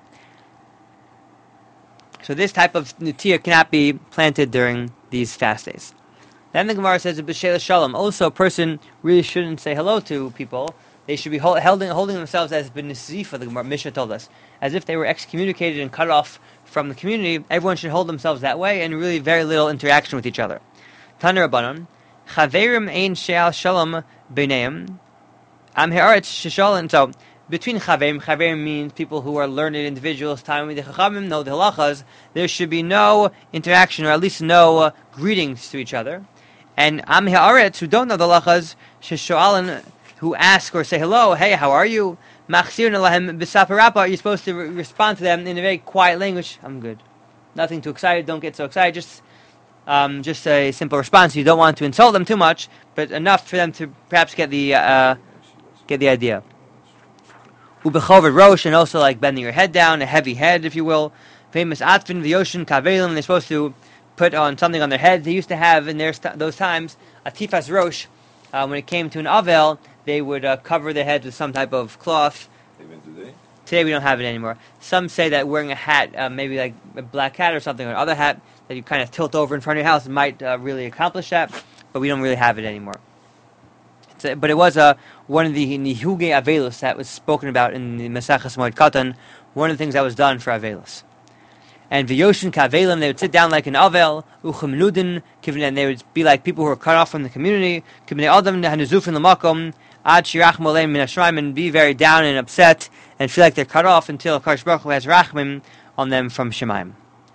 So this type of Netiyah cannot be planted during these fast days. Then the Gemara says, B'Shela Shalom. Also, a person really shouldn't say hello to people. they should be holding themselves as b'nesifa, the Gemara Mishnah told us, as if they were excommunicated and cut off from the community. Everyone should hold themselves that way, and really very little interaction with each other. Tana Rabbanon, Chaverim ein she'al shalom b'neim, am ha'aretz sheshalom. So between Chaverim means people who are learned individuals, time with the Chachamim, know the halachas. There should be no interaction, or at least no greetings to each other. And Am Ha'aretz, who don't know the halachas, Shesho'alan, who ask or say hello, hey, how are you? Machsirun alahem b'saparapa, you're supposed to respond to them in a very quiet language. I'm good. Nothing too excited, don't get so excited, just a simple response. You don't want to insult them too much, but enough for them to perhaps get the idea. Ubechover rosh, and also like bending your head down, a heavy head, if you will. Famous atfin v'yoshin kavelim, they're supposed to put on something on their head. They used to have in those times a tifas rosh. When it came to an avel, they would cover their heads with some type of cloth. Even today? Today we don't have it anymore. Some say that wearing a hat, maybe like a black hat or something, or another hat that you kind of tilt over in front of your house might really accomplish that, but we don't really have it anymore. But it was one of the nihuge avelus that was spoken about in the Maseches Moed Katan, one of the things that was done for avelus. And v'yoshin ka'avelim, they would sit down like an avel, uchem nudin, and they would be like people who were cut off from the community, kibnei adam hanuzufin l'makom, ad shirachim aleim min hashraim, and be very down and upset, and feel like they're cut off until Kadosh Baruch Hu has rachmim on them from Shemaim.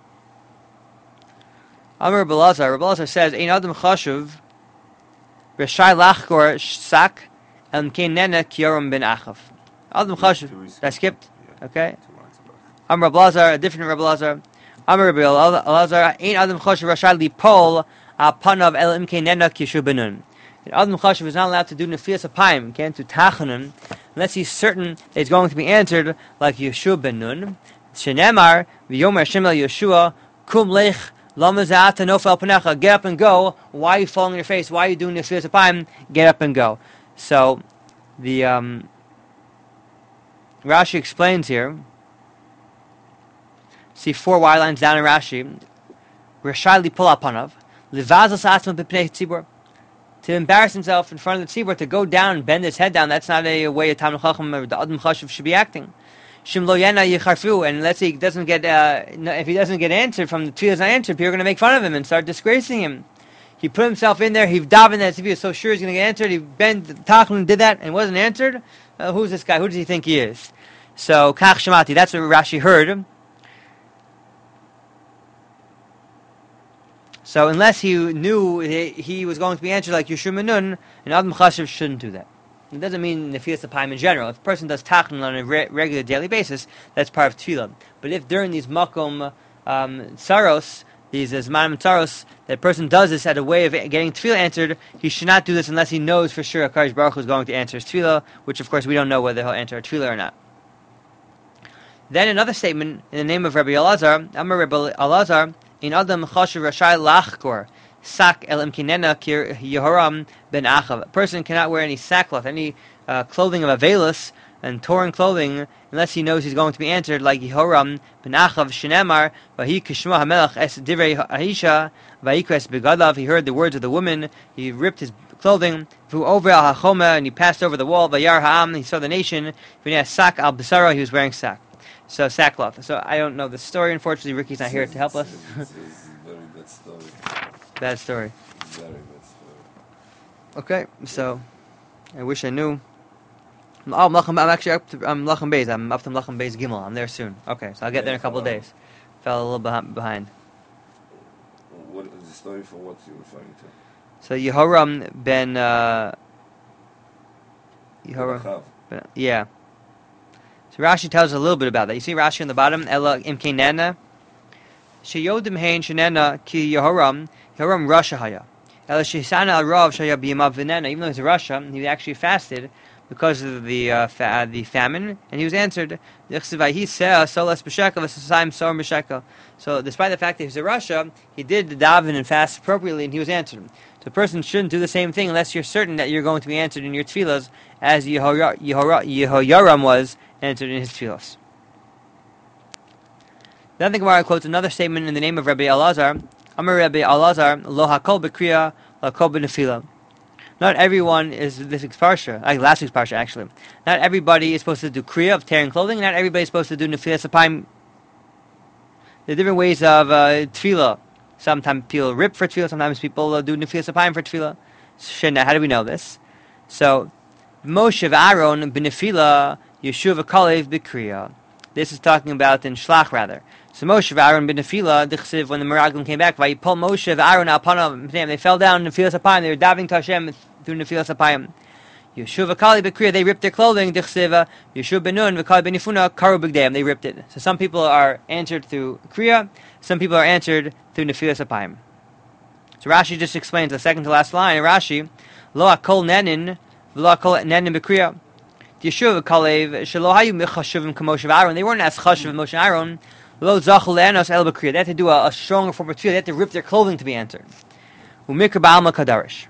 Amar Rabbi Elazar says, ein adam chashuv, Rashai lachkor sak el nena kiyoram ben achav. Adam chashuv. I skipped. Okay. Amar Rabbi Elazar, a different Rabbi Elazar. Amar Rabbi Elazar, ein adam chashuv Rashai lipol apanav el nena kishu benun. And Adam chashuv is not allowed to do nefiyas apayim, to tachanun, unless he's certain that it's going to be answered like Yeshua ben Nun. Shenemar v'yomer Hashem el Yeshua kum lech. Get up and go. Why are you falling on your face? Why are you doing this for time? Get up and go. So, the Rashi explains here. See 4 Y lines down in Rashi. Rashai pull upanav. To embarrass himself in front of the tzibur, to go down and bend his head down. That's not a way a Talmid Chacham or the Adam Chashuv should be acting. And let's say he doesn't get, if he doesn't get answered from the tefillah not answered, people are going to make fun of him and start disgracing him. He put himself in there. He davened that if he was so sure he's going to get answered. He bent tachlin, did that, and wasn't answered. Who's this guy? Who does he think he is? So kach shemati. That's what Rashi heard. So unless he knew he was going to be answered like Yeshua Menun, an Adam Chashiv shouldn't do that. It doesn't mean nefiyas apayim in general. If a person does tachlin on a regular daily basis, that's part of tefillah. But if during these makom tsaros, these zmanim tsaros, that person does this as a way of getting tefillah answered, he should not do this unless he knows for sure HaKadosh Baruch Hu is going to answer his tefillah, which of course we don't know whether he'll answer a tefillah or not. Then another statement in the name of Rabbi Elazar, Amar Rabbi Elazar, in Adam Chashuv Rashai Lachkor, Sak el imkinena kir Yehoram ben Achav. A person cannot wear any sackcloth, any clothing of avelus and torn clothing, unless he knows he's going to be answered, like Yehoram ben Achav Shenemar, Vahi Kishma Hamelach es Divrei Aisha, Vayikres Begadav. He heard the words of the woman. He ripped his clothing. Vu over al Hachoma, and he passed over the wall. Vayar Ha'am, he saw the nation. V'nei Sak al Besara, he was wearing sackcloth. So I don't know the story. Unfortunately, Ricky's not here to help us. It's a very bad story. Bad story. Very bad story. Okay, so I wish I knew. I'm actually up to Mlachim Beis. I'm up to Mlachim Beis Gimel. I'm there soon. Okay, so I'll get there in a couple of days. Fell a little behind. What is the story for what you're referring to? So Yehoram ben Yehoram. Yeah. So Rashi tells us a little bit about that. You see Rashi on the bottom, Ella imkenena. Sheyodim hein shenena ki Yehoram Rasha haya. Ella shisana al rav shaya b'yamav v'nena. Even though he's a Rasha, he actually fasted because of the famine, and he was answered. So despite the fact that he was a Rasha, he did the daven and fast appropriately, and he was answered. So a person shouldn't do the same thing unless you're certain that you're going to be answered in your tefillas, as Yehoram was answered in his tefillas. Then the Gemara quotes another statement in the name of Rabbi Elazar. Amar Rabbi Elazar, lo hakol b'kriya, lo hakol b'nefila. Not everyone is this week's parsha, like last week's parsha actually. Not everybody is supposed to do kriya of tearing clothing. Not everybody is supposed to do nefilas apayim. There are different ways of tefillah. Sometimes people rip for tefillah. Sometimes people do nefilas apayim for tefillah. Shena, how do we know this? So, Moshe v'Aaron b'nefila Yeshuv v'Kalev b'kriya. This is talking about in Shlach rather. So Moshe v'Aaron b'nefila dichsiv when the Meraglim came back. Vayipol Moshe v'Aaron al panav. They fell down in nefilas apayim. They were davening to Hashem through nefilas apayim. Yeshuv v'Kalev b'kriya. They ripped their clothing. Dichsiv Yeshuv benun v'Kalev b'nifuna karu b'gdeim. They ripped it. So some people are answered through kriya. Some people are answered through nefilas apayim. So Rashi just explains the second to last line. Rashi, lo akol nenin v'lo akol nenin b'kriya. Yeshuv v'Kalev shelo hayu mechashuvim k'Moshe v'Aaron. They weren't as chashuv as Moshe and Aaron. Lo zachul le'anos el b'kriya. They had to do a stronger form of tefillah. They had to rip their clothing to be answered. Umikra ba'alma kadarish.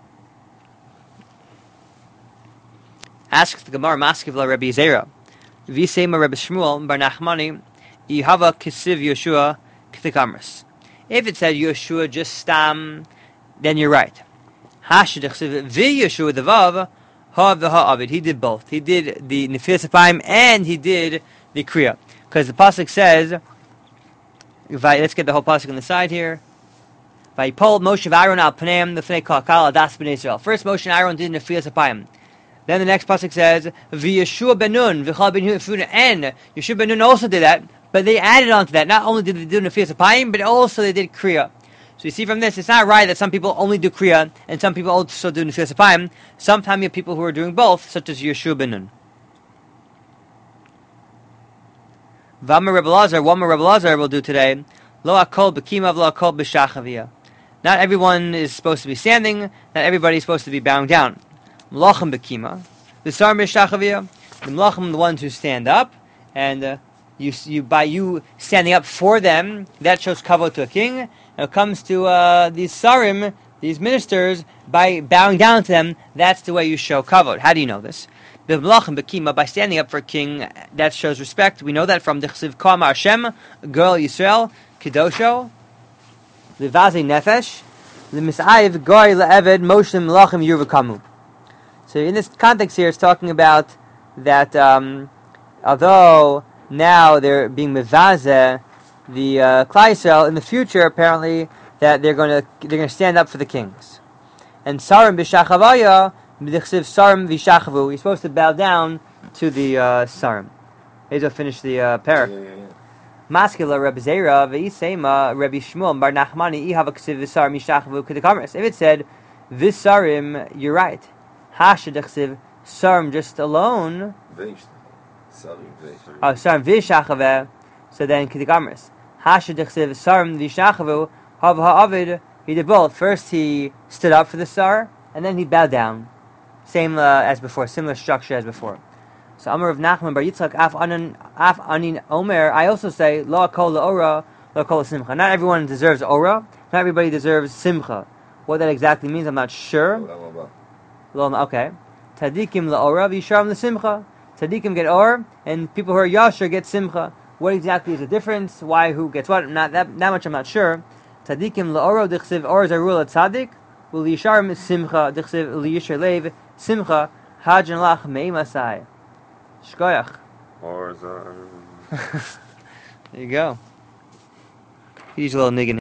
Asks the Gemara Maskiv la Rabbi Zera. V'seima Rabbi Shmuel bar Nachmani ihava kisiv Yeshua k'tikamris. If it said Yeshua just stam, then you're right. Hashid chsiv v'Yeshua the vav ha v'ha'avid. He did both. He did the nefilas apayim and he did the kriya. Because the pasuk says, let's get the whole pasuk on the side here. Vayipol Moshe v'Aaron al paneim l'fnei kalkal adas b'nei Israel. First Moshe and Aaron did nefilas apayim. Then the next pasuk says, v'Yeshua benun v'chal ben Yefuna, and Yeshua benun also did that, but they added on to that. Not only did they do nefilas apayim, but also they did kriya. So you see from this, it's not right that some people only do kriya and some people also do nefilas apayim. Sometimes you have people who are doing both, such as Yeshua benun. V'amar Rebbe Lazar, one more Rebbe Lazar will do today. Lo akol b'kima v'lo akol b'shachaviyah. Not everyone is supposed to be standing. Not everybody is supposed to be bowing down. Mlachim b'kima, the sarim b'shachaviyah. The mlachim, the ones who stand up, and you by you standing up for them, that shows kavod to a king. And when it comes to these sarim, these ministers, by bowing down to them, that's the way you show kavod. How do you know this? The Melachim Bekima, by standing up for a king, that shows respect. We know that from the Chsiv Kama Hashem, Girl Yisrael, Kedosho, the Vazi Nefesh, the Mis'ayiv Goy Le'eved Moshe Melachim Yurvakamu. So in this context here, it's talking about that although now they're being Mevazeh, the Klal Yisrael, in the future apparently that they're going to stand up for the kings. And Sarim B'Shachavaya, Sarim Vishachavu. He's supposed to bow down to the Sarim. He's finish the parak. Maskila Rabbi Zera v'Isema Rabbi Shmuel bar Nachmani ihavaksiv v'Sarim Vishachavu k'dekamris. If it said V'Sarim, you're right. Hashadachsiv Sarim just alone. Sarim Vishachavu. So then k'dekamris. Hashadachsiv Sarim Vishachavu hav ha'avid. He did both. First he stood up for the Sar, and then he bowed down. Same as before, similar structure as before. So Amar of Nachman bar Yitzchak af anin omer. I also say lo kol ora, lo kol simcha. Not everyone deserves ora. Not everybody deserves simcha. What that exactly means, I'm not sure. Okay. Tzadikim la ora v'yisharim la simcha. Tzadikim get or, and people who are yasher get simcha. What exactly is the difference? Why? Who gets what? Not that much. I'm not sure. Tzadikim la ora dichsiv or zarul tzadik. Ul yisharim simcha dichsiv ul yisher leiv. Simcha, Hajan Lach Meimasai. Shkoyach. There you go. He's a little niggin'.